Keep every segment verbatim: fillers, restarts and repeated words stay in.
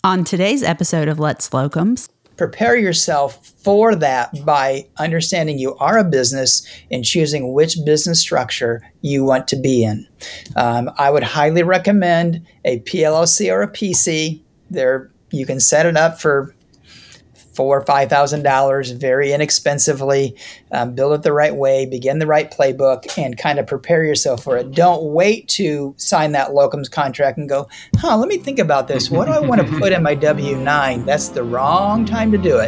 On today's episode of Let's Locums, prepare yourself for that by understanding you are a business and choosing which business structure you want to be in. Um, I would highly recommend a P L L C or a P C. There, you can set it up for four or five thousand dollars very inexpensively. Um, build it the right way, begin the right playbook, and kind of prepare yourself for it. Don't wait to sign that locums contract and go, huh, let me think about this. What do I want to put in my W nine? That's the wrong time to do it.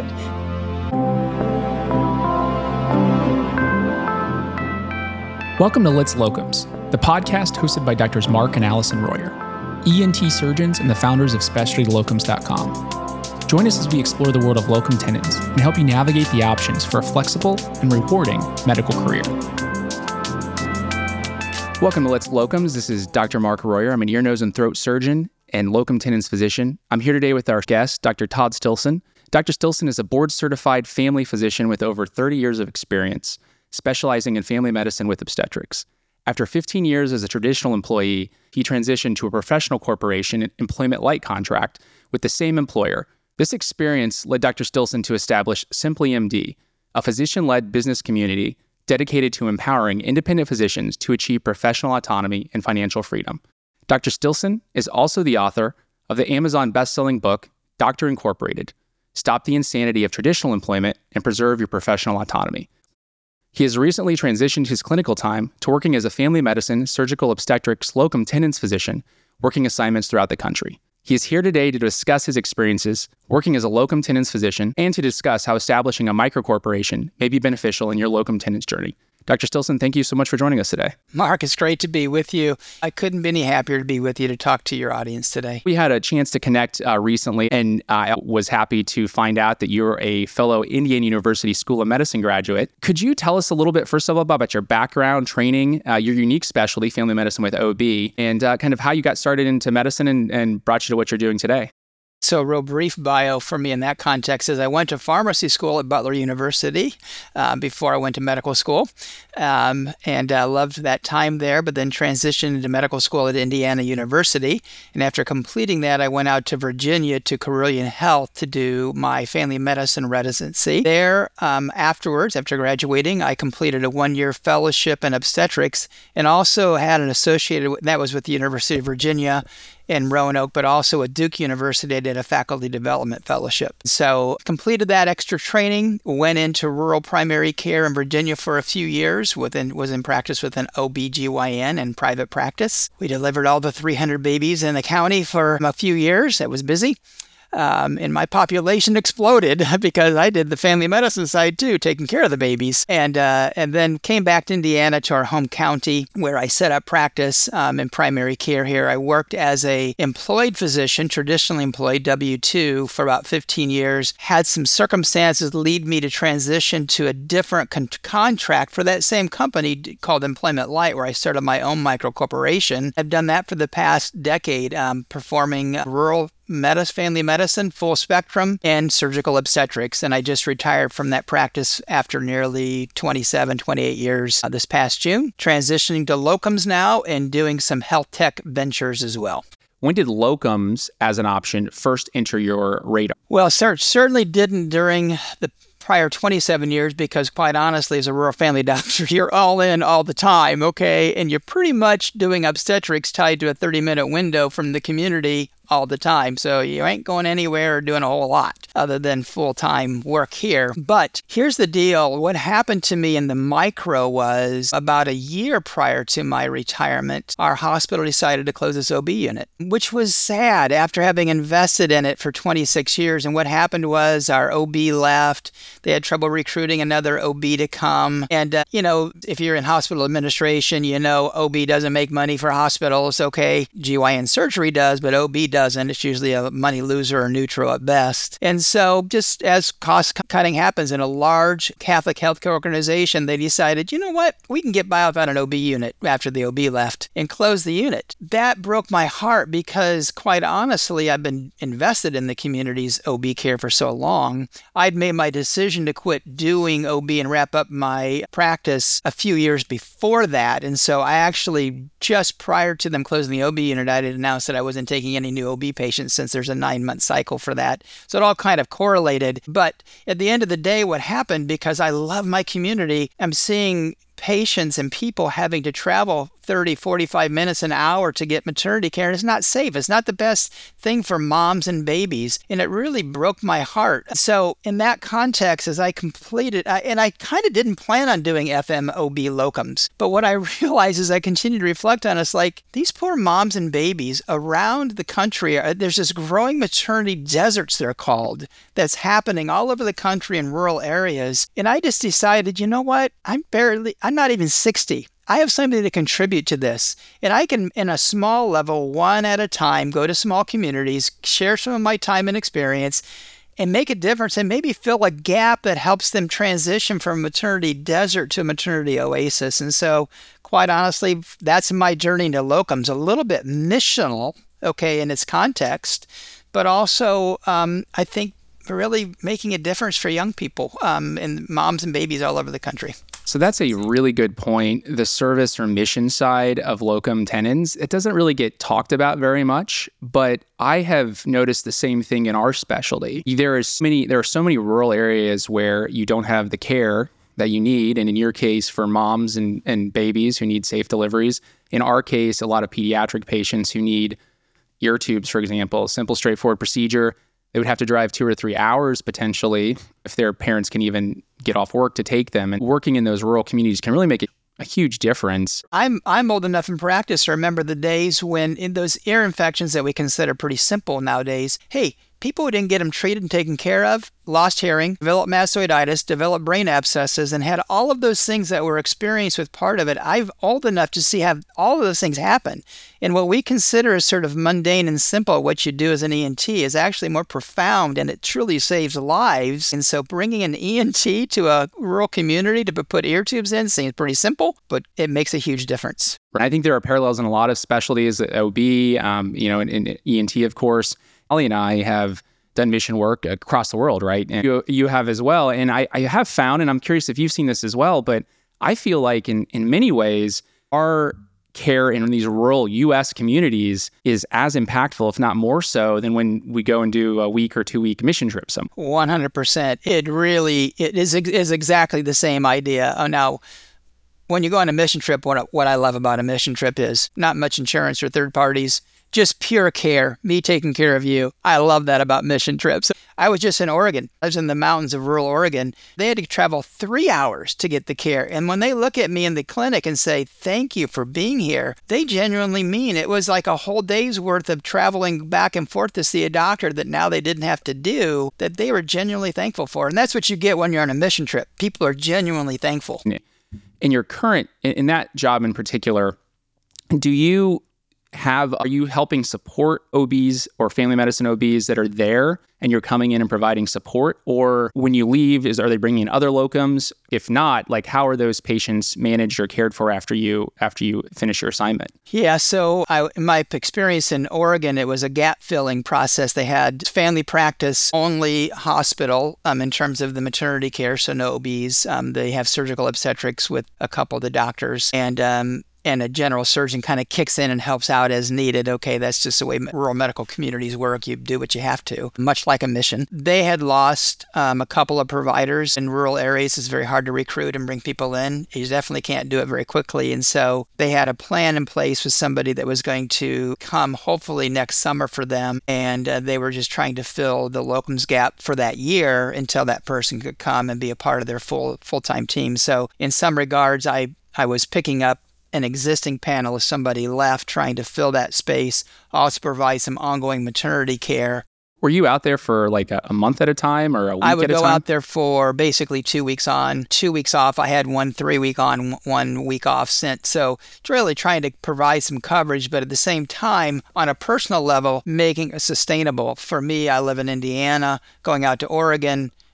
Welcome to Let's Locums, the podcast hosted by Doctors Mark and Allison Royer, E N T surgeons and the founders of specialty locums dot com. Join us as we explore the world of locum tenens and help you navigate the options for a flexible and rewarding medical career. Welcome to Let's Locums. This is Doctor Mark Royer. I'm an ear, nose, and throat surgeon and locum tenens physician. I'm here today with our guest, Doctor Todd Stilson. Doctor Stilson is a board-certified family physician with over thirty years of experience, specializing in family medicine with obstetrics. After fifteen years as a traditional employee, he transitioned to a professional corporation employment-like contract with the same employer. This experience led Doctor Stilson to establish Simply M D, a physician-led business community dedicated to empowering independent physicians to achieve professional autonomy and financial freedom. Doctor Stilson is also the author of the Amazon best-selling book, Doctor Incorporated: Stop the Insanity of Traditional Employment and Preserve Your Professional Autonomy. He has recently transitioned his clinical time to working as a family medicine, surgical obstetrics, locum tenens physician, working assignments throughout the country. He is here today to discuss his experiences working as a locum tenens physician and to discuss how establishing a microcorporation may be beneficial in your locum tenens journey. Doctor Stilson, thank you so much for joining us today. Mark, it's great to be with you. I couldn't be any happier to be with you to talk to your audience today. We had a chance to connect uh, recently, and I was happy to find out that you're a fellow Indiana University School of Medicine graduate. Could you tell us a little bit, first of all, about your background, training, uh, your unique specialty, family medicine with O B, and uh, kind of how you got started into medicine and, and brought you to what you're doing today? So a real brief bio for me in that context is I went to pharmacy school at Butler University uh, before I went to medical school, um, and uh, loved that time there, but then transitioned into medical school at Indiana University. And after completing that, I went out to Virginia to Carilion Health to do my family medicine residency. There, um, afterwards, after graduating, I completed a one-year fellowship in obstetrics and also had an associated, that was with the University of Virginia in Roanoke, but also at Duke University, I did a faculty development fellowship. So completed that extra training, went into rural primary care in Virginia for a few years, within, was in practice with an O B G Y N and private practice. We delivered all the three hundred babies in the county for a few years. It was busy. Um, and my population exploded because I did the family medicine side too, taking care of the babies. And uh, and then came back to Indiana to our home county where I set up practice um, in primary care here. I worked as a employed physician, traditionally employed W two for about fifteen years. Had some circumstances lead me to transition to a different con- contract for that same company called Employment Light, where I started my own micro corporation. I've done that for the past decade, um, performing rural medicine, family medicine, full spectrum, and surgical obstetrics. And I just retired from that practice after nearly twenty-seven, twenty-eight years uh, this past June, transitioning to locums now and doing some health tech ventures as well. When did locums as an option first enter your radar? Well, cer- certainly didn't during the prior twenty-seven years, because quite honestly, as a rural family doctor, you're all in all the time, okay? And you're pretty much doing obstetrics tied to a thirty-minute window from the community all the time. So you ain't going anywhere or doing a whole lot other than full-time work here. But here's the deal. What happened to me in the micro was about a year prior to my retirement, our hospital decided to close its O B unit, which was sad after having invested in it for twenty-six years. And what happened was our O B left. They had trouble recruiting another O B to come. And, uh, you know, if you're in hospital administration, you know O B doesn't make money for hospitals. Okay, G Y N surgery does, but O B doesn't. It's usually a money loser or neutral at best. And so just as cost cutting happens in a large Catholic healthcare organization, they decided, you know what, we can get by without an O B unit after the O B left and close the unit. That broke my heart because quite honestly, I've been invested in the community's O B care for so long. I'd made my decision to quit doing O B and wrap up my practice a few years before that. And so I actually, just prior to them closing the O B unit, I had announced that I wasn't taking any new new O B patients since there's a nine-month cycle for that. So it all kind of correlated. But at the end of the day, what happened, because I love my community, I'm seeing patients and people having to travel thirty, forty-five minutes, an hour to get maternity care. And it's not safe. It's not the best thing for moms and babies. And it really broke my heart. So in that context, as I completed, I, and I kind of didn't plan on doing F M O B locums, but what I realized as I continued to reflect on it, it's like these poor moms and babies around the country, there's this growing maternity deserts, they're called, that's happening all over the country in rural areas. And I just decided, you know what? I'm barely, I'm not even sixty. I have something to contribute to this. And I can, in a small level, one at a time, go to small communities, share some of my time and experience, and make a difference and maybe fill a gap that helps them transition from a maternity desert to a maternity oasis. And so, quite honestly, that's my journey to locums, a little bit missional, okay, in its context, but also, um, I think, really making a difference for young people um, and moms and babies all over the country. So that's a really good point. The service or mission side of locum tenens, it doesn't really get talked about very much, but I have noticed the same thing in our specialty. There is many, there are so many rural areas where you don't have the care that you need. And in your case, for moms and, and babies who need safe deliveries. In our case, a lot of pediatric patients who need ear tubes, for example, a simple, straightforward procedure. They would have to drive two or three hours potentially if their parents can even get off work to take them. And working in those rural communities can really make a, a huge difference. I'm I'm old enough in practice to remember the days when in those ear infections that we consider pretty simple nowadays, hey, people who didn't get them treated and taken care of, lost hearing, developed mastoiditis, developed brain abscesses, and had all of those things that were experienced with part of it. I'm old enough to see have all of those things happen. And what we consider as sort of mundane and simple, what you do as an E N T, is actually more profound, and it truly saves lives. And so bringing an E N T to a rural community to put ear tubes in seems pretty simple, but it makes a huge difference. I think there are parallels in a lot of specialties, O B, um, you know, and, and E N T, of course. Holly and I have done mission work across the world, right? And you, you have as well. And I, I have found, and I'm curious if you've seen this as well, but I feel like in, in many ways, our care in these rural U S communities is as impactful, if not more so, than when we go and do a week or two week mission trip somewhere. one hundred percent. It really, it is, is exactly the same idea. Oh, now, when you go on a mission trip, what, what I love about a mission trip is not much insurance or third parties, just pure care, me taking care of you. I love that about mission trips. I was just in Oregon. I was in the mountains of rural Oregon. They had to travel three hours to get the care. And when they look at me in the clinic and say, thank you for being here, they genuinely mean it was like a whole day's worth of traveling back and forth to see a doctor that now they didn't have to do, that they were genuinely thankful for. And that's what you get when you're on a mission trip. People are genuinely thankful. In your current, in that job in particular, do you have, are you helping support O Bs or family medicine O Bs that are there and you're coming in and providing support? Or when you leave, is are they bringing in other locums? If not, like how are those patients managed or cared for after you after you finish your assignment? Yeah, so I, in my experience in Oregon, it was a gap filling process. They had family practice only hospital um, in terms of the maternity care, so no O Bs. Um, they have surgical obstetrics with a couple of the doctors, and um, and a general surgeon kind of kicks in and helps out as needed. Okay, that's just the way rural medical communities work. You do what you have to, much like a mission. They had lost um, a couple of providers in rural areas. It's very hard to recruit and bring people in. You definitely can't do it very quickly. And so they had a plan in place with somebody that was going to come hopefully next summer for them. And uh, they were just trying to fill the locums gap for that year until that person could come and be a part of their full full-time team. So in some regards, I, I was picking up an existing panel if somebody left, trying to fill that space, also provide some ongoing maternity care. Were you out there for like a, a month at a time or a week at a time? I would go out there for basically two weeks on, two weeks off. I had one three week on, one week off sent. So it's really trying to provide some coverage, but at the same time, on a personal level, making it sustainable. For me, I live in Indiana, going out to Oregon,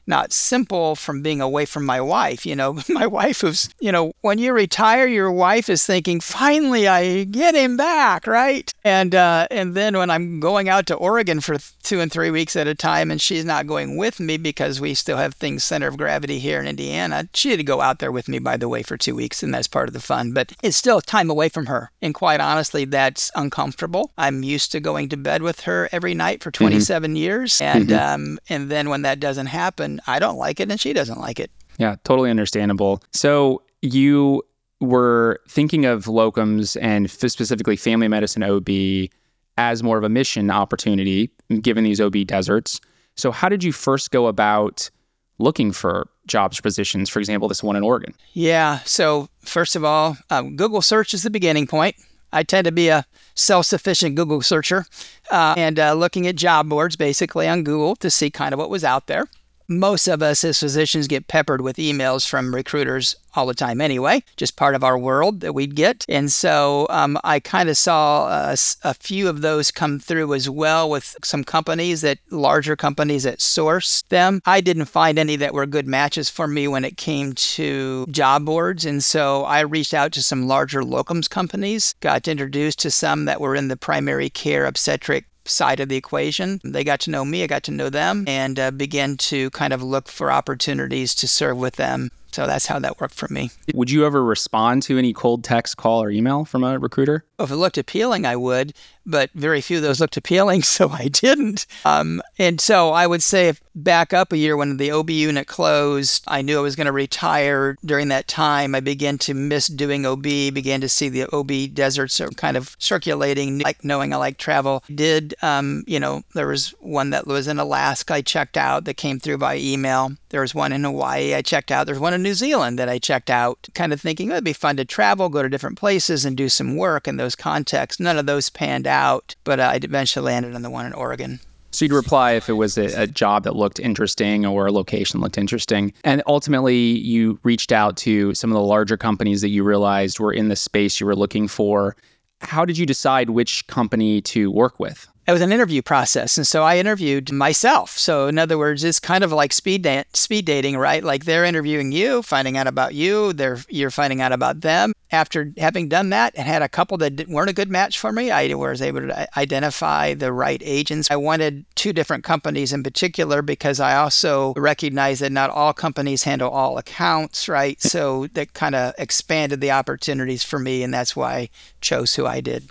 not simple from being away from my wife. You know, my wife who's, you know, when you retire, your wife is thinking, finally, I get him back, right? And uh, and then when I'm going out to Oregon for two and three weeks at a time, and she's not going with me because we still have things center of gravity here in Indiana, she had to go out there with me, by the way, for two weeks, and that's part of the fun. But it's still time away from her. And quite honestly, that's uncomfortable. I'm used to going to bed with her every night for twenty-seven mm-hmm. years. And mm-hmm. um, and then when that doesn't happen, I don't like it and she doesn't like it. Yeah, totally understandable. So you were thinking of locums and specifically family medicine O B as more of a mission opportunity given these O B deserts. So how did you first go about looking for jobs or positions, for example, this one in Oregon? Yeah, so first of all, um, Google search is the beginning point. I tend to be a self-sufficient Google searcher uh, and uh, looking at job boards basically on Google to see kind of what was out there. Most of us as physicians get peppered with emails from recruiters all the time anyway, just part of our world that we'd get. And so um, I kind of saw uh, a few of those come through as well with some companies that, larger companies that source them. I didn't find any that were good matches for me when it came to job boards. And so I reached out to some larger locums companies, got introduced to some that were in the primary care obstetric side of the equation. They got to know me, I got to know them, and uh, began to kind of look for opportunities to serve with them. So that's how that worked for me. Would you ever respond to any cold text, call, or email from a recruiter? If it looked appealing, I would, but very few of those looked appealing, so I didn't. Um, and so I would say if back up a year when the O B unit closed, I knew I was going to retire. During that time, I began to miss doing O B, began to see the O B deserts kind of circulating, like knowing I like travel. Did, um, you know, there was one that was in Alaska I checked out that came through by email. There was one in Hawaii I checked out. There's one in New Zealand that I checked out, kind of thinking oh, it'd be fun to travel, go to different places and do some work in those contexts. None of those panned out, but uh, I eventually landed on the one in Oregon. So you'd reply if it was a, a job that looked interesting or a location looked interesting. And ultimately, you reached out to some of the larger companies that you realized were in the space you were looking for. How did you decide which company to work with? It was an interview process. And so I interviewed myself. So in other words, it's kind of like speed da- speed dating, right? Like they're interviewing you, finding out about you, they're you're finding out about them. After having done that and had a couple that weren't a good match for me, I was able to identify the right agents. I wanted two different companies in particular because I also recognize that not all companies handle all accounts, right? So that kind of expanded the opportunities for me, and that's why I chose who I did.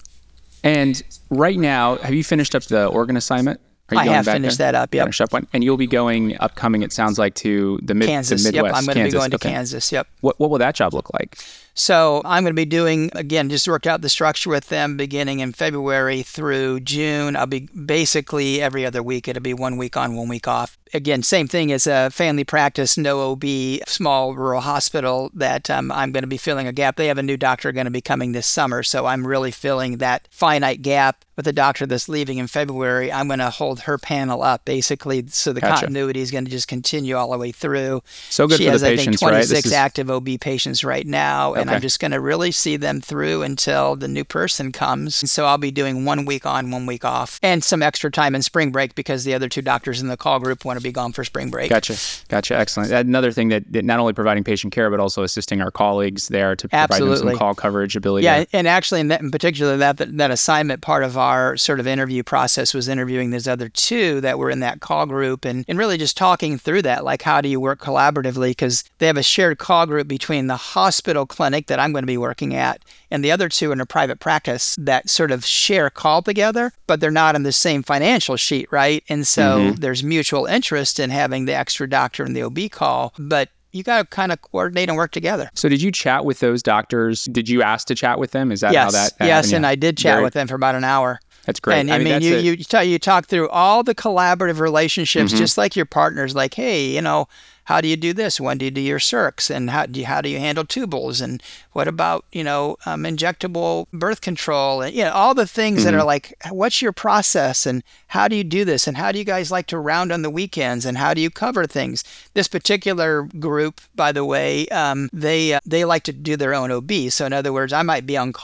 And right now, have you finished up the Oregon assignment? Are you I going have back finished there? that up, yep. Finished up one. And you'll be going upcoming, it sounds like, to the, mid- Kansas, the Midwest. Yep, I'm going to be going to okay. Kansas, yep. What, what will that job look like? So I'm going to be doing, again, just worked out the structure with them beginning in February through June. I'll be basically every other week. It'll be one week on, one week off. Again, same thing as a family practice, no O B, small rural hospital that um, I'm going to be filling a gap. They have a new doctor going to be coming this summer. So I'm really filling that finite gap with the doctor that's leaving in February. I'm going to hold her panel up basically. So the Gotcha. continuity is going to just continue all the way through. So good she for has, the patients, I think, right? twenty-six This is... active O B patients right now. And okay. I'm just going to really see them through until the new person comes. And so I'll be doing one week on, one week off, and some extra time in spring break because the other two doctors in the call group want to be gone for spring break. Gotcha. Gotcha. Excellent. Another thing that, that not only providing patient care, but also assisting our colleagues there to provide Absolutely. them some call coverage ability. Yeah. And actually, in, that, in particular, that, that that assignment, part of our sort of interview process was interviewing those other two that were in that call group and, and really just talking through that, like how do you work collaboratively? Because they have a shared call group between the hospital clinic that I'm going to be working at and the other two in a private practice that sort of share call together, but they're not on the same financial sheet, right? And so mm-hmm. there's mutual interest in having the extra doctor in the O B call, but you got to kind of coordinate and work together. So did you chat with those doctors? Did you ask to chat with them? Is that yes. how that Yes, happened? and yeah. I did chat Very... with them for about an hour. That's great. And I, I mean, mean, you, a... you, you, talk, you talk through all the collaborative relationships, mm-hmm. just like your partners, like, hey, you know, how do you do this? When do you do your circs? And how do you, how do you handle tubules? And what about, you know, um, injectable birth control? And, you know, all the things mm-hmm. that are like, what's your process? And how do you do this? And how do you guys like to round on the weekends? And how do you cover things? This particular group, by the way, um, they uh, they like to do their own O B. So in other words, I might be on call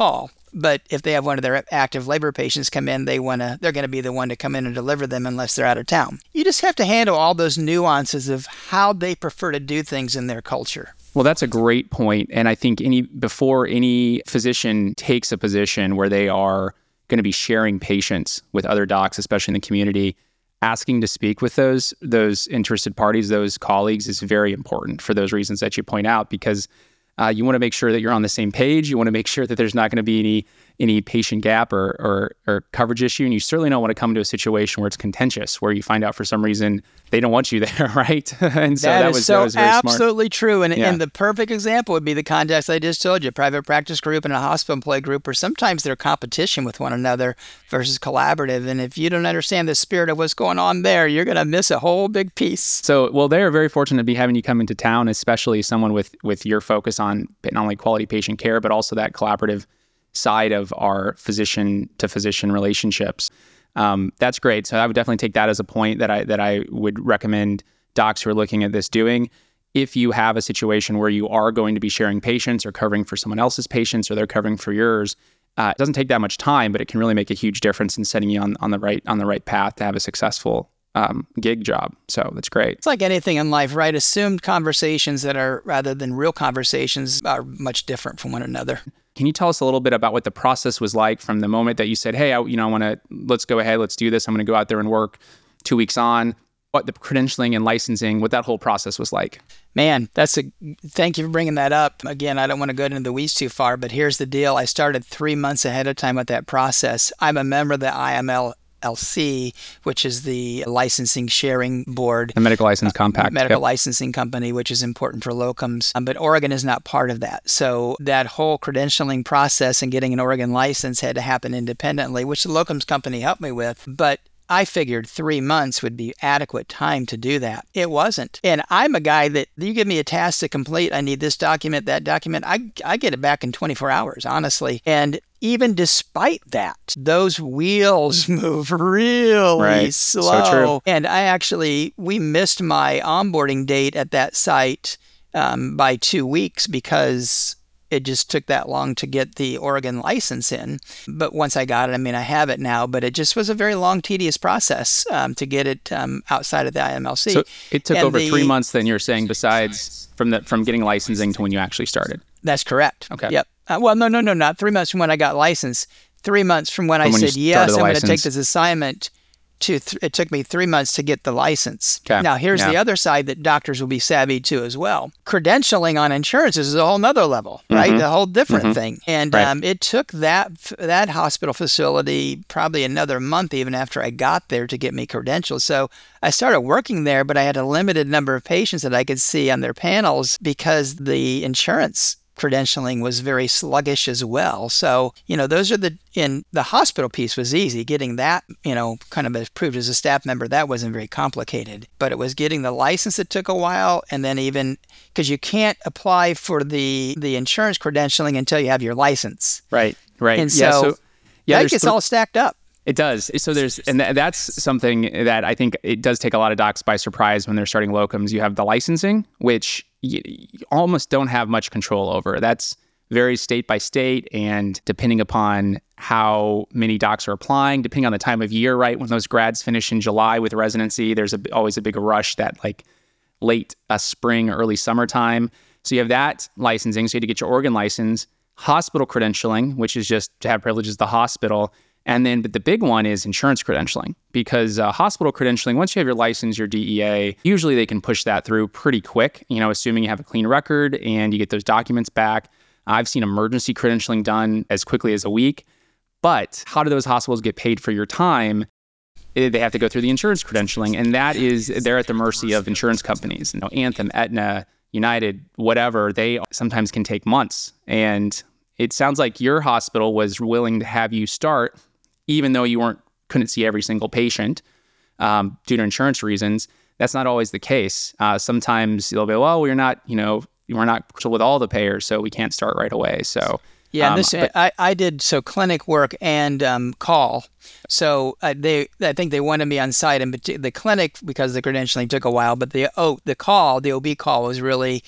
But if they have one of their active labor patients come in, they want to, they're going to be the one to come in and deliver them unless they're out of town. You just have to handle all those nuances of how they prefer to do things in their culture. Well, that's a great point. And I think any before any physician takes a position where they are going to be sharing patients with other docs, especially in the community, asking to speak with those those interested parties, those colleagues, is very important for those reasons that you point out, because Uh, you want to make sure that you're on the same page. You want to make sure that there's not going to be any any patient gap or, or or coverage issue. And you certainly don't want to come to a situation where it's contentious, where you find out for some reason they don't want you there, right? and so that, that is was, so that was very absolutely smart. true. And, Yeah. and the perfect example would be the context I just told you, private practice group and a hospital employee group, where sometimes they're competition with one another versus collaborative. And if you don't understand the spirit of what's going on there, you're going to miss a whole big piece. So, well, they are very fortunate to be having you come into town, especially someone with with your focus on not only quality patient care, but also that collaborative side of our physician-to-physician relationships. Um, that's great. So I would definitely take that as a point that I that I would recommend docs who are looking at this doing. If you have a situation where you are going to be sharing patients or covering for someone else's patients or they're covering for yours, uh, it doesn't take that much time, but it can really make a huge difference in setting you on, on the right on the right path to have a successful um, gig job. So that's great. It's like anything in life, right? Assumed conversations that are, rather than real conversations, are much different from one another. Can you tell us a little bit about what the process was like from the moment that you said, hey, I, you know, I want to, let's go ahead, let's do this. I'm going to go out there and work two weeks on, what the credentialing and licensing, what that whole process was like? Man, that's a, thank you for bringing that up. Again, I don't want to go into the weeds too far, but here's the deal. I started three months ahead of time with that process. I'm a member of the I M L L C, which is the licensing sharing board. The medical license compact. Medical Yep. licensing company, which is important for locums. Um, but Oregon is not part of that. So that whole credentialing process and getting an Oregon license had to happen independently, which the locums company helped me with. But I figured three months would be adequate time to do that. It wasn't. And I'm a guy that you give me a task to complete. I need this document, that document. I, I get it back in twenty-four hours, honestly. And even despite that, those wheels move really Right. slow. So true. And I actually, we missed my onboarding date at that site um, by two weeks because it just took that long to get the Oregon license in. But once I got it, I mean, I have it now, but it just was a very long, tedious process um, to get it um, outside of the I M L C. So it took And over the- three months then, you're saying, besides from the from getting licensing to when you actually started. That's correct. Okay. Yep. Uh, well, no, no, no, not three months from when I got licensed. Three months from when From I when you said, started yes, the I'm going to take license. this assignment. To th- it took me three months to get the license. Okay. Now, here's Yeah. the other side that doctors will be savvy to as well. Credentialing on insurances is a whole nother level, right? A whole different thing. And Right. um, it took that that hospital facility probably another month even after I got there to get me credentialed. So I started working there, but I had a limited number of patients that I could see on their panels because the insurance credentialing was very sluggish as well. So, you know, those are the, in the hospital piece was easy. Getting that, you know, kind of approved as a staff member, that wasn't very complicated. But it was getting the license that took a while. And then even, because you can't apply for the, the insurance credentialing until you have your license. Right. Right. And yeah. so, So yeah, that there's gets thr- all stacked up. It does. So there's, and th- that's something that I think it does take a lot of docs by surprise when they're starting locums. You have the licensing, which you, you almost don't have much control over. That's varies state by state, and depending upon how many docs are applying, depending on the time of year, right? When those grads finish in July with residency, there's a, always a big rush that like late uh, spring, early summertime. So you have that licensing. So you have to get your Oregon license, hospital credentialing, which is just to have privileges at the hospital. And then, but the big one is insurance credentialing, because uh, hospital credentialing, once you have your license, your D E A, usually they can push that through pretty quick, you know, assuming you have a clean record and you get those documents back. I've seen emergency credentialing done as quickly as a week. But how do those hospitals get paid for your time? Eh, They have to go through the insurance credentialing, and that is, they're at the mercy of insurance companies. You know, Anthem, Aetna, United, whatever, they sometimes can take months. And it sounds like your hospital was willing to have you start even though you weren't couldn't see every single patient um, due to insurance reasons. That's not always the case. Uh, sometimes they'll be, well, we're not, you know, we're not with all the payers, so we can't start right away. So Yeah, um, this but- I, I did so clinic work and um, call. So uh, they I think they wanted me on site, and the clinic, because the credentialing took a while, but the oh the call the O B call was really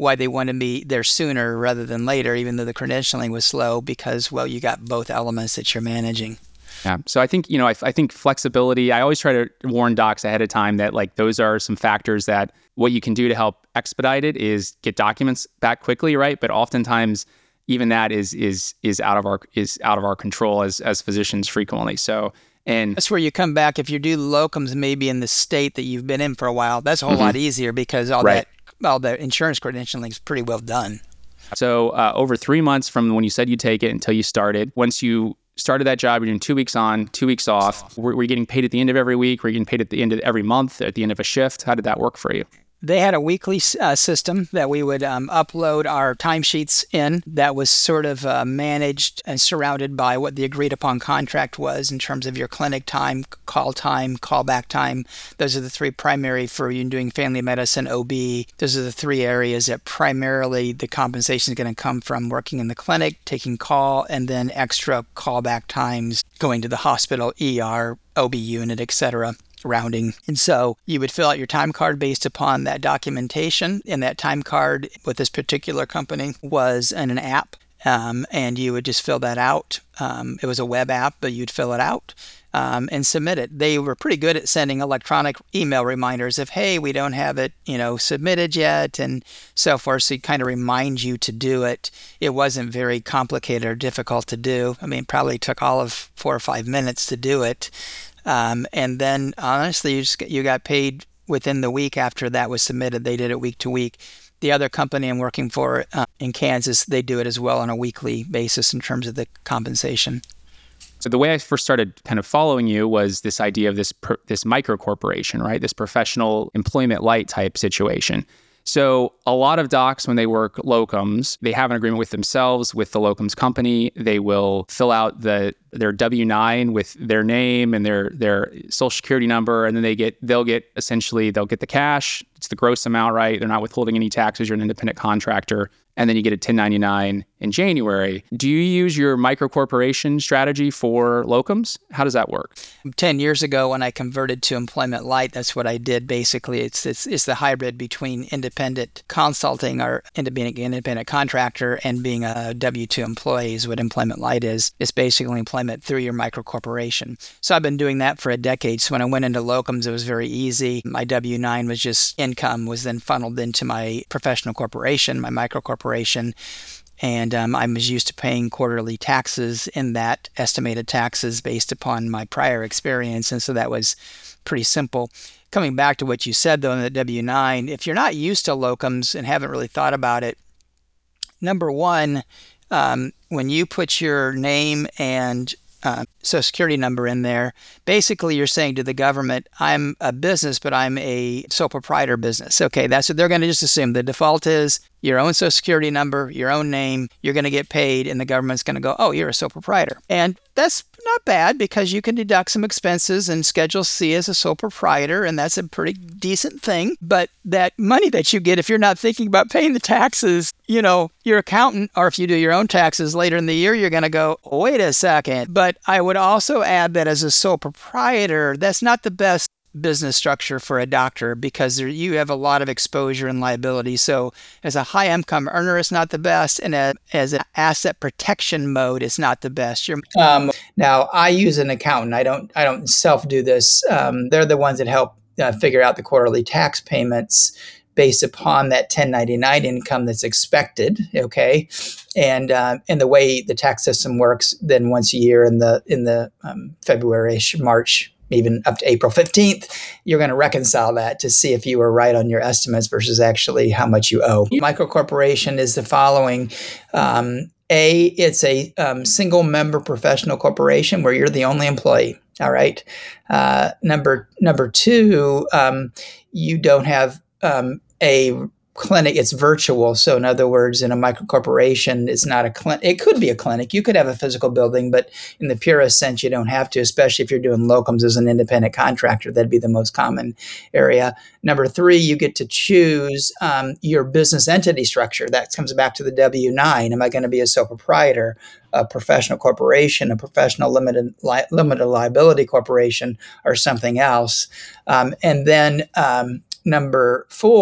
why they wanted me there sooner rather than later, even though the credentialing was slow, because, well, you got both elements that you're managing. Yeah. So I think, you know, I, I think flexibility, I always try to warn docs ahead of time that like those are some factors that what you can do to help expedite it is get documents back quickly, right? But oftentimes even that is is is out of our is out of our control as as physicians frequently. So and that's where you come back if you do locums maybe in the state that you've been in for a while. That's a whole mm-hmm. lot easier because all right. that all the insurance credentialing is pretty well done. So uh, over three months from when you said you take it until you started, once you started that job, you're doing two weeks on, two weeks off. Were, were you getting paid at the end of every week? Were you getting paid at the end of every month, at the end of a shift? How did that work for you? They had a weekly uh, system that we would um, upload our timesheets in that was sort of uh, managed and surrounded by what the agreed upon contract was in terms of your clinic time, call time, callback time. Those are the three primary for you doing family medicine, O B. Those are the three areas that primarily the compensation is going to come from working in the clinic, taking call, and then extra callback times going to the hospital, E R, O B unit, et cetera. Rounding. And so you would fill out your time card based upon that documentation. And that time card with this particular company was in an app. Um, and you would just fill that out. Um, it was a web app, but you'd fill it out um, and submit it. They were pretty good at sending electronic email reminders of, hey, we don't have it, you know, submitted yet and so forth. So it kind of remind you to do it. It wasn't very complicated or difficult to do. I mean, it probably took all of four or five minutes to do it. Um, and then honestly, you just get, you got paid within the week after that was submitted. They did it week to week. The other company I'm working for uh, in Kansas, they do it as well on a weekly basis in terms of the compensation. So the way I first started kind of following you was this idea of this per, this micro corporation, right? This professional employment light type situation. So a lot of docs, when they work locums, they have an agreement with themselves, with the locums company. They will fill out the their W nine with their name and their their social security number, and then they get they'll get essentially they'll get the cash. It's the gross amount, right? They're not withholding any taxes. You're an independent contractor, and then you get a ten ninety-nine in January. Do you use your micro corporation strategy for locums? How does that work? Ten years ago, when I converted to Employment Light, that's what I did. Basically, it's it's it's the hybrid between independent consulting or independent independent contractor and being a W two employee is what Employment Light is. It's basically employment through your micro corporation. So I've been doing that for a decade. So when I went into locums, it was very easy. My W nine was just income was then funneled into my professional corporation, my micro corporation. And um, I was used to paying quarterly taxes in that, estimated taxes based upon my prior experience. And so that was pretty simple. Coming back to what you said, though, in the W nine, if you're not used to locums and haven't really thought about it, number one, um, when you put your name and uh, social security number in there, basically you're saying to the government, I'm a business, but I'm a sole proprietor business. Okay, that's what they're going to just assume. The default is your own social security number, your own name, you're going to get paid, and the government's going to go, oh, you're a sole proprietor. And that's not bad because you can deduct some expenses and Schedule C as a sole proprietor, and that's a pretty decent thing. But that money that you get, if you're not thinking about paying the taxes, you know, your accountant, or if you do your own taxes later in the year, you're going to go, oh, wait a second. But I would also add that as a sole proprietor, that's not the best business structure for a doctor because there, you have a lot of exposure and liability. So as a high income earner, it's not the best. And a, as an asset protection mode, it's not the best. You're- um, now, I use an accountant. I don't I don't self do this. Um, they're the ones that help uh, figure out the quarterly tax payments based upon that ten ninety-nine income that's expected. Okay. And uh, and the way the tax system works, then once a year in the in the um, February-ish, March, even up to April fifteenth, you're going to reconcile that to see if you were right on your estimates versus actually how much you owe. Microcorporation is the following. Um, a, it's a um, single member professional corporation where you're the only employee. All right. Uh, number number two, um, you don't have um, a clinic. It's virtual. So in other words, in a microcorporation, it's not a clinic. It could be a clinic. You could have a physical building, but in the purest sense, you don't have to, especially if you're doing locums as an independent contractor. That'd be the most common area. Number three, you get to choose um, your business entity structure. That comes back to the W nine. Am I going to be a sole proprietor, a professional corporation, a professional limited li- limited liability corporation, or something else? Um, and then um, Number four,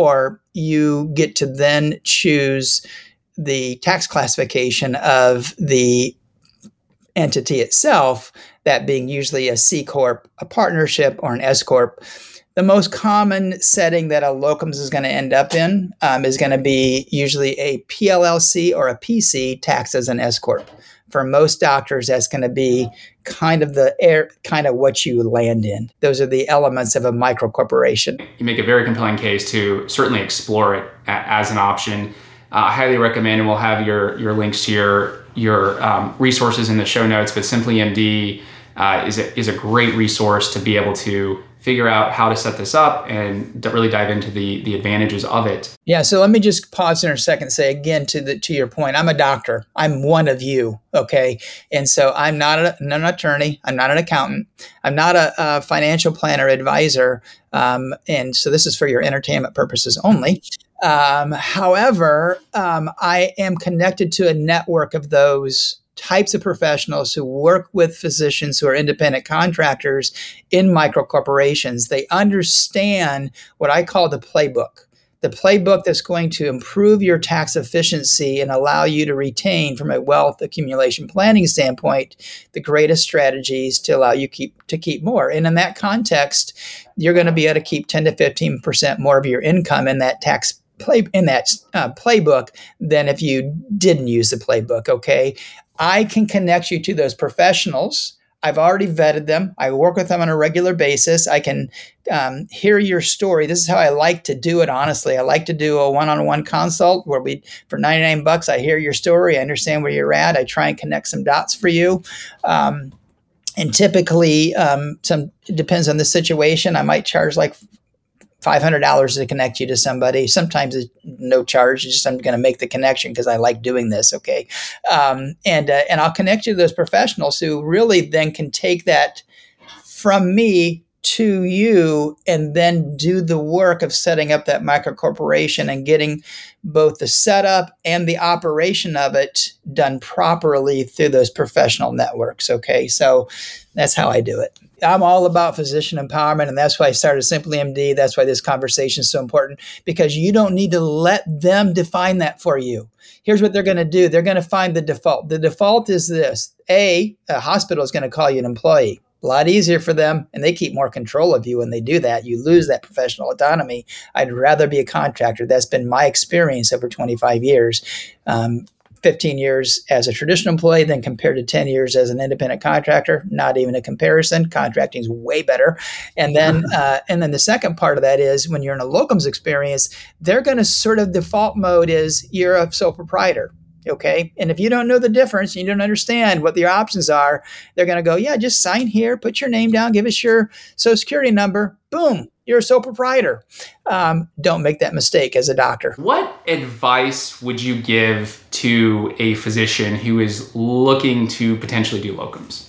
you get to then choose the tax classification of the entity itself, that being usually a C Corp, a partnership, or an S Corp. The most common setting that a locums is going to end up in um, is going to be usually a P L L C or a P C taxed as an S Corp. For most doctors, that's going to be kind of the air, kind of what you land in. Those are the elements of a micro corporation. You make a very compelling case to certainly explore it a- as an option. Uh, I highly recommend, and we'll have your your links to your your um, resources in the show notes. But SimplyMD uh, is a, is a great resource to be able to figure out how to set this up and to really dive into the the advantages of it. Yeah. So let me just pause there a second and say again to the to your point. I'm a doctor. I'm one of you. Okay. And so I'm not, a, not an attorney. I'm not an accountant. I'm not a, a financial planner advisor. Um, and so this is for your entertainment purposes only. Um, however, um, I am connected to a network of those types of professionals who work with physicians who are independent contractors in micro corporations. They understand what I call the playbook, the playbook that's going to improve your tax efficiency and allow you to retain, from a wealth accumulation planning standpoint, the greatest strategies to allow you keep to keep more. And in that context, you're going to be able to keep ten to fifteen percent more of your income in that tax play in that uh, playbook than if you didn't use the playbook. Okay. I can connect you to those professionals. I've already vetted them. I work with them on a regular basis. I can um, hear your story. This is how I like to do it, honestly. I like to do a one-on-one consult where we, for ninety-nine bucks, I hear your story. I understand where you're at. I try and connect some dots for you. Um, and typically, um, some it depends on the situation. I might charge like five hundred dollars to connect you to somebody. Sometimes it's no charge. It's just I'm going to make the connection because I like doing this. Okay. Um, and, uh, and I'll connect you to those professionals who really then can take that from me to you and then do the work of setting up that micro corporation and getting both the setup and the operation of it done properly through those professional networks. Okay. So that's how I do it. I'm all about physician empowerment, and that's why I started SimplyMD. That's why this conversation is so important, because you don't need to let them define that for you. Here's what they're going to do. They're going to find the default. The default is this. A, a hospital is going to call you an employee. A lot easier for them, and they keep more control of you when they do that. You lose that professional autonomy. I'd rather be a contractor. That's been my experience over twenty-five years. Um, fifteen years as a traditional employee, then compared to ten years as an independent contractor, not even a comparison. Contracting is way better. And then, uh, and then the second part of that is when you're in a locums experience, they're going to sort of default mode is you're a sole proprietor. Okay. And if you don't know the difference, you don't understand what your options are, they're going to go, yeah, just sign here, put your name down, give us your social security number. Boom. You're a sole proprietor. Um, don't make that mistake as a doctor. What advice would you give to a physician who is looking to potentially do locums?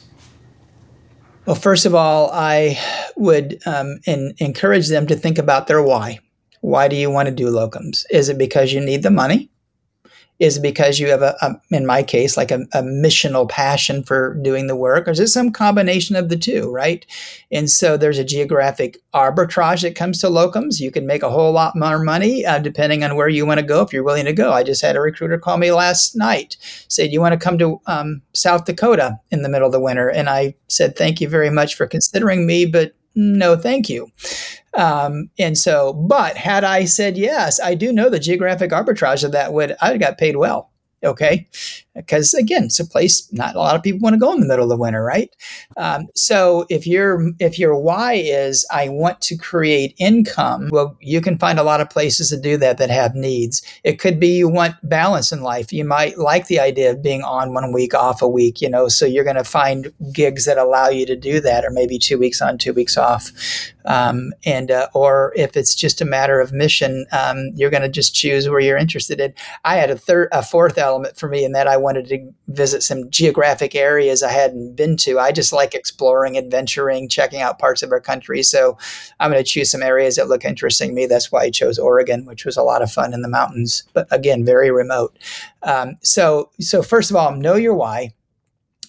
Well, first of all, I would um, in, encourage them to think about their why. Why do you want to do locums? Is it because you need the money? Is it because you have, a, a in my case, like a, a missional passion for doing the work? Or is it some combination of the two, right? And so there's a geographic arbitrage that comes to locums. You can make a whole lot more money uh, depending on where you want to go, if you're willing to go. I just had a recruiter call me last night, said, you want to come to um, South Dakota in the middle of the winter? And I said, thank you very much for considering me, but no, thank you. Um, and so, but had I said yes, I do know the geographic arbitrage of that would, I got paid well. Okay. Because again, it's a place not a lot of people want to go in the middle of the winter, right? Um, so if your if your why is I want to create income, well, you can find a lot of places to do that that have needs. It could be you want balance in life. You might like the idea of being on one week, off a week, you know, so you're going to find gigs that allow you to do that, or maybe two weeks on, two weeks off. Um, and uh, or if it's just a matter of mission, um, you're going to just choose where you're interested in. I had a third, a fourth element for me in that I wanted to visit some geographic areas I hadn't been to. I just like exploring, adventuring, checking out parts of our country. So I'm going to choose some areas that look interesting to me. That's why I chose Oregon, which was a lot of fun in the mountains, but again, very remote. Um, so, so first of all, know your why.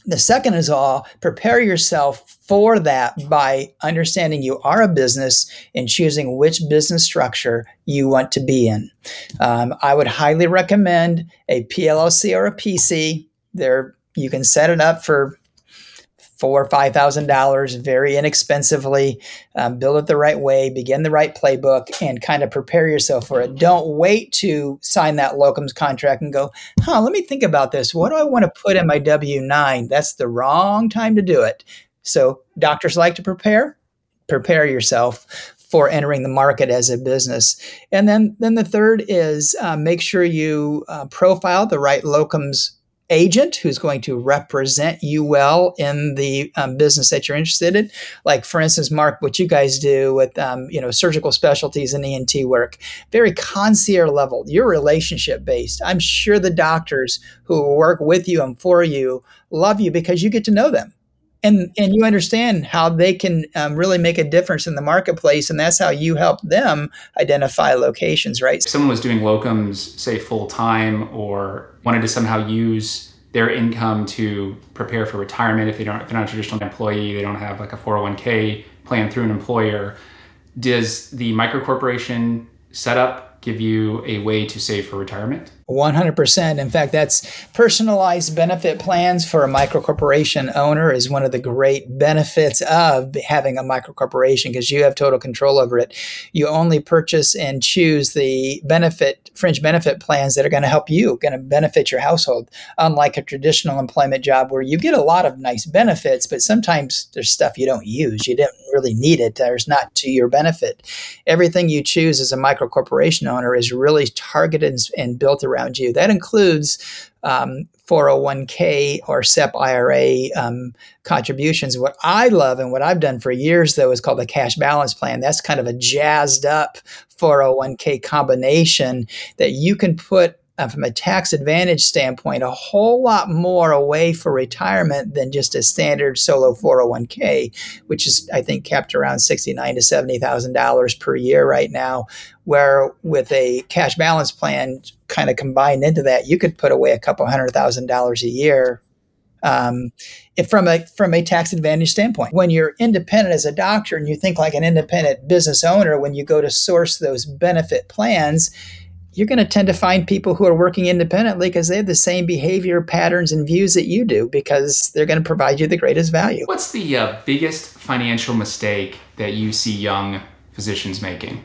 The second is all prepare yourself for that by understanding you are a business and choosing which business structure you want to be in. Um, I would highly recommend a P L L C or a P C. There, you can set it up for four or five thousand dollars very inexpensively. Um, build it the right way, begin the right playbook, and kind of prepare yourself for it. Don't wait to sign that locums contract and go, huh, let me think about this. What do I want to put in my W nine? That's the wrong time to do it. So doctors like to prepare. Prepare yourself for entering the market as a business. And then, then the third is uh, make sure you uh, profile the right locums agent who's going to represent you well in the um, business that you're interested in. Like, for instance, Mark, what you guys do with um, you know surgical specialties and E N T work, very concierge level. You're relationship based. I'm sure the doctors who work with you and for you love you because you get to know them. And, and you understand how they can um, really make a difference in the marketplace. And that's how you help them identify locations, right? If someone was doing locums, say full time, or wanted to somehow use their income to prepare for retirement, if they don't, if they're not a traditional employee, they don't have like a four oh one k plan through an employer, does the microcorporation setup give you a way to save for retirement? one hundred percent. In fact, that's personalized benefit plans for a microcorporation owner is one of the great benefits of having a microcorporation because you have total control over it. You only purchase and choose the benefit, fringe benefit plans that are going to help you, going to benefit your household, unlike a traditional employment job where you get a lot of nice benefits, but sometimes there's stuff you don't use. You didn't really need it. There's not to your benefit. Everything you choose as a microcorporation owner is really targeted and built around you. That includes um, four oh one k or S E P I R A um, contributions. What I love and what I've done for years, though, is called the cash balance plan. That's kind of a jazzed up four oh one k combination that you can put uh, from a tax advantage standpoint, a whole lot more away for retirement than just a standard solo four oh one k, which is, I think, capped around sixty-nine thousand to seventy thousand dollars per year right now, where with a cash balance plan kind of combined into that, you could put away a couple hundred thousand dollars a year um, if from a from a tax advantage standpoint. When you're independent as a doctor and you think like an independent business owner, when you go to source those benefit plans, you're going to tend to find people who are working independently because they have the same behavior patterns and views that you do because they're going to provide you the greatest value. What's the uh, biggest financial mistake that you see young physicians making?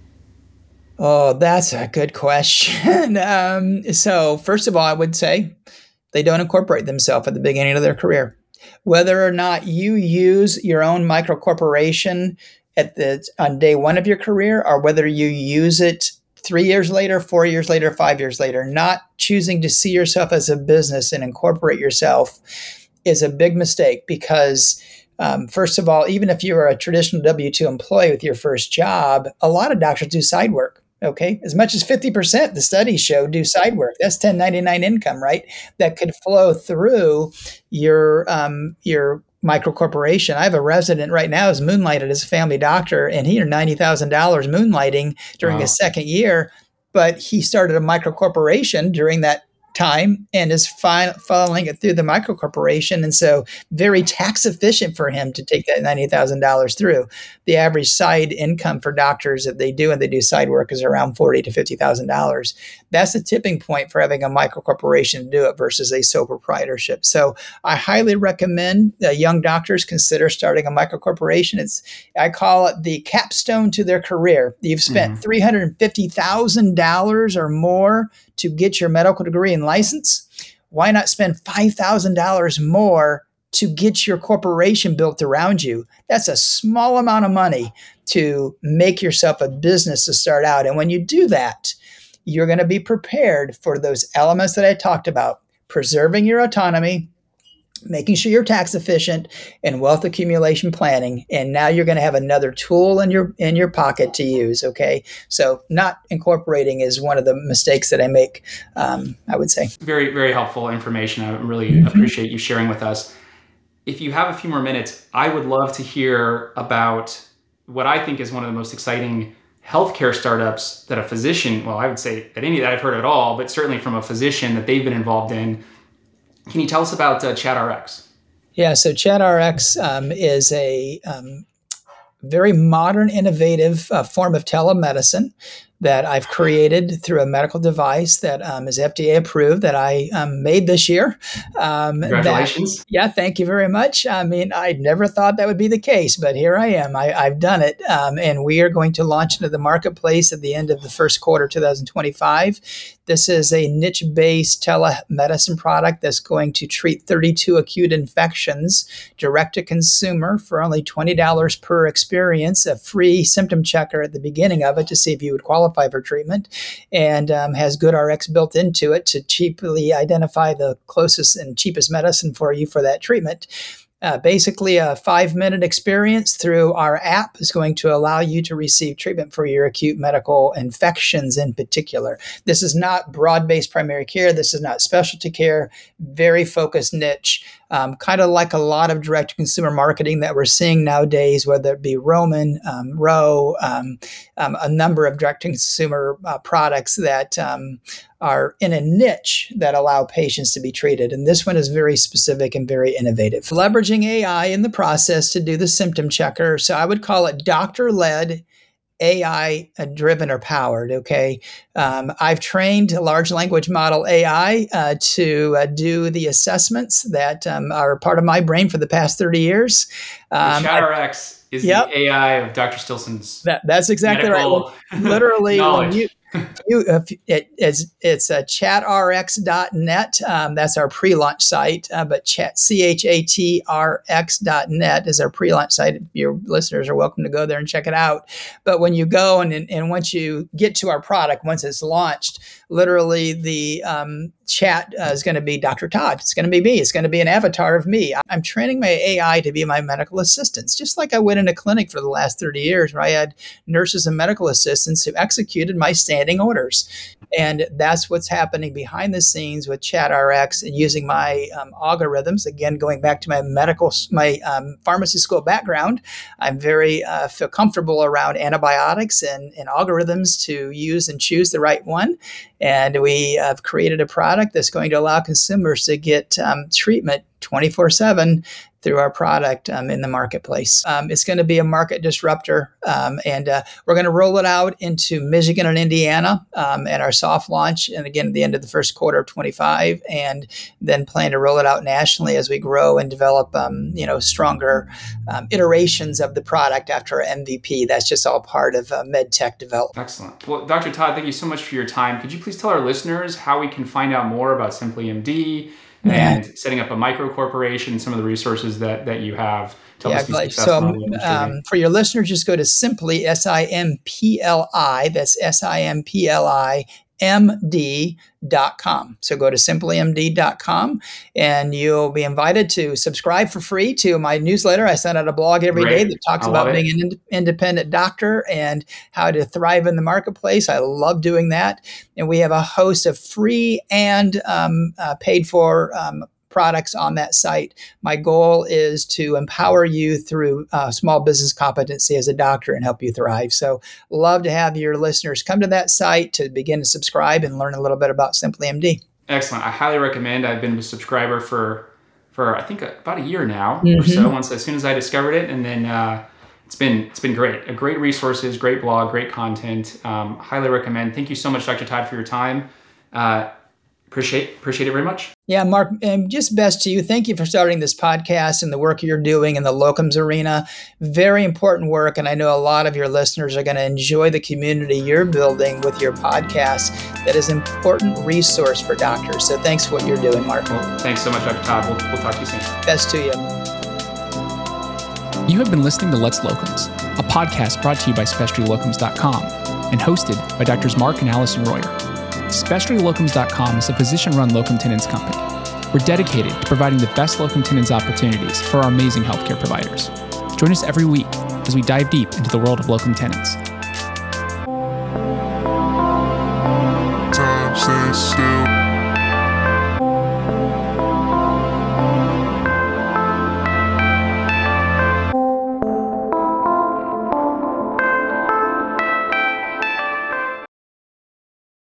Oh, that's a good question. um, so first of all, I would say they don't incorporate themselves at the beginning of their career. Whether or not you use your own microcorporation at the on day one of your career, or whether you use it three years later, four years later, five years later, not choosing to see yourself as a business and incorporate yourself is a big mistake because Um, first of all, even if you are a traditional W two employee with your first job, a lot of doctors do side work. Okay, as much as fifty percent, the studies show, do side work. That's ten ninety-nine income, right? That could flow through your um, your microcorporation. I have a resident right now who's moonlighted as a family doctor, and he earned ninety thousand dollars moonlighting during Wow. his second year. But he started a microcorporation during that time and is fi- following it through the microcorporation. And so very tax efficient for him to take that ninety thousand dollars through. The average side income for doctors that they do and they do side work is around forty thousand to fifty thousand dollars. That's the tipping point for having a microcorporation to do it versus a sole proprietorship. So I highly recommend uh, young doctors consider starting a microcorporation. It's, I call it the capstone to their career. You've spent Mhm. three hundred fifty thousand dollars or more to get your medical degree and license. Why not spend five thousand dollars more to get your corporation built around you? That's a small amount of money to make yourself a business to start out. And when you do that, you're going to be prepared for those elements that I talked about, preserving your autonomy, making sure you're tax efficient, and wealth accumulation planning. And now you're going to have another tool in your in your pocket to use. Okay, so not incorporating is one of the mistakes that I make. Um, I would say Very, very helpful information. I really appreciate you sharing with us. If you have a few more minutes, I would love to hear about what I think is one of the most exciting healthcare startups that a physician, well, I would say that any that I've heard at all, but certainly from a physician that they've been involved in. Can you tell us about uh, ChatRx? Yeah, so ChatRx um, is a um, very modern, innovative uh, form of telemedicine that I've created through a medical device that um, is F D A approved that I um, made this year. Um, Congratulations. That, yeah, thank you very much. I mean, I never thought that would be the case, but here I am. I, I've done it. Um, and we are going to launch into the marketplace at the end of the first quarter twenty twenty-five. This is a niche-based telemedicine product that's going to treat thirty-two acute infections direct to consumer for only twenty dollars per experience, a free symptom checker at the beginning of it to see if you would qualify for treatment, and um, has GoodRx built into it to cheaply identify the closest and cheapest medicine for you for that treatment. Uh, basically, a five-minute experience through our app is going to allow you to receive treatment for your acute medical infections in particular. This is not broad-based primary care. This is not specialty care. Very focused niche, um, kind of like a lot of direct-to-consumer marketing that we're seeing nowadays, whether it be Roman, um, Ro, um, um, a number of direct-to-consumer uh, products that um, are in a niche that allow patients to be treated. And this one is very specific and very innovative. Leveraging A I in the process to do the symptom checker. So I would call it doctor-led, A I-driven or powered, okay? Um, I've trained a large language model A I uh, to uh, do the assessments that um, are part of my brain for the past thirty years. Um, ChatRx is yep. the A I of Doctor Stilson's that, That's exactly right. Well, literally, when you, You, uh, it, it's it's uh, chat R X dot net. Um, that's our pre-launch site. Uh, but chat C H A T R X dot net is our pre-launch site. Your listeners are welcome to go there and check it out. But when you go and and once you get to our product, once it's launched, literally the um, chat uh, is going to be Doctor Todd. It's going to be me. It's going to be an avatar of me. I'm training my A I to be my medical assistants, just like I would in a clinic for the last thirty years, where I had nurses and medical assistants who executed my standing orders. And that's what's happening behind the scenes with ChatRx and using my um, algorithms. Again, going back to my medical, my um, pharmacy school background, I'm very uh, feel comfortable around antibiotics and, and algorithms to use and choose the right one. And we have created a product that's going to allow consumers to get um, treatment twenty-four seven through our product um, in the marketplace. Um, it's going to be a market disruptor, um, and uh, we're going to roll it out into Michigan and Indiana um, at our soft launch, and again at the end of the first quarter of twenty-five, and then plan to roll it out nationally as we grow and develop, um, you know, stronger um, iterations of the product after our M V P. That's just all part of uh, med tech development. Excellent. Well, Doctor Todd, thank you so much for your time. Could you please tell our listeners how we can find out more about SimplyMD and yeah. setting up a micro corporation, some of the resources that, that you have to help yeah, us be great. successful? So um, for your listeners, just go to Simply, S I M P L I, that's S I M P L I, M D dot com. So go to Simply M D dot com and you'll be invited to subscribe for free to my newsletter. I send out a blog every Great. day that talks I about being it. an ind- independent doctor and how to thrive in the marketplace. I love doing that. And we have a host of free and um, uh, paid for um, products on that site. My goal is to empower you through uh, small business competency as a doctor and help you thrive. So love to have your listeners come to that site to begin to subscribe and learn a little bit about SimplyMD. Excellent. I highly recommend. I've been a subscriber for, for I think about a year now mm-hmm. or so, once as soon as I discovered it. And then uh, it's been it's been great. A great resources, great blog, great content. Um, highly recommend. Thank you so much, Doctor Todd, for your time. Uh, Appreciate appreciate it very much. Yeah, Mark, and just best to you. Thank you for starting this podcast and the work you're doing in the locums arena. Very important work, and I know a lot of your listeners are going to enjoy the community you're building with your podcast. That is an important resource for doctors. So thanks for what you're doing, Mark. Well, thanks so much, Doctor Todd. We'll, we'll talk to you soon. Best to you. You have been listening to Let's Locums, a podcast brought to you by specialty locums dot com and hosted by Doctors Mark and Allison Royer. specialty locums dot com is a physician-run locum tenens company. We're dedicated to providing the best locum tenens opportunities for our amazing healthcare providers. Join us every week as we dive deep into the world of locum tenens.